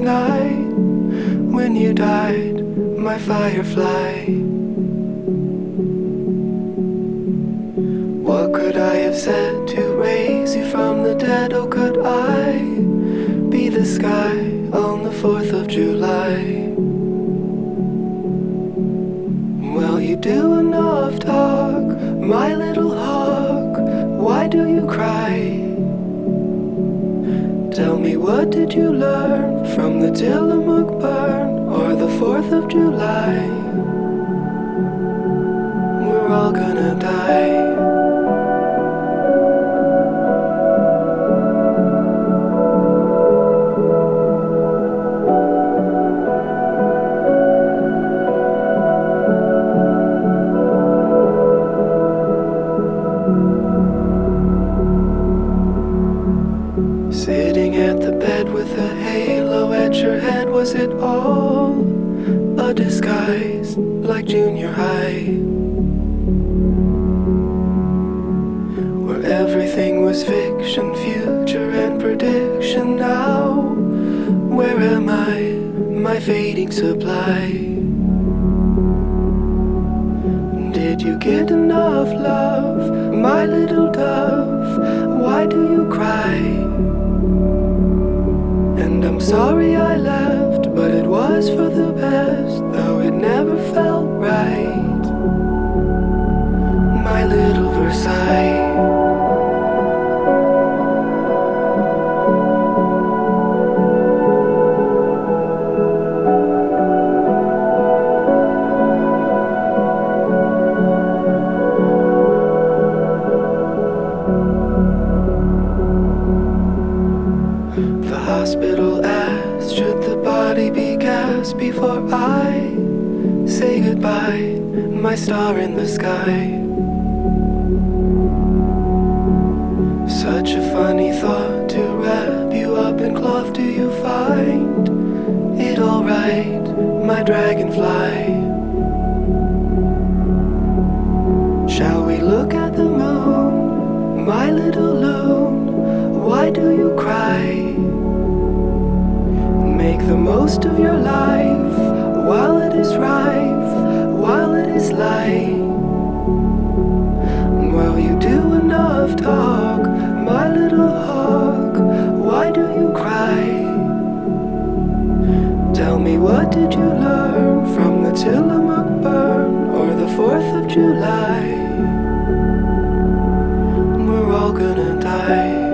night when you died, my firefly. What could I have said to raise you from the dead? Oh, could I be the sky on the 4th of July? Well, you do enough talk, my little hawk. Why do you cry? Tell me, what did you learn from the Tillamook burn or the 4th of July? We're all gonna die. Sitting at the bed with a halo at your head, was it all a disguise like junior high? Where everything was fiction, future and prediction. Now, where am I, my fading supply? Did you get enough love, my little dove? Why do you cry? And I'm sorry I left, but it was for the best, though it never felt right. My little Versailles. The hospital asked, should the body be gassed before I say goodbye, my star in the sky? Such a funny thought to wrap you up in cloth. Do you find it alright, my dragonfly? Shall we look at the moon, my little loon? Why do you cry? Make the most of your life while it is rife, while it is light. Well, you do enough talk, my little hawk. Why do you cry? Tell me, what did you learn from the Tillamook burn or the 4th of July? We're all gonna die.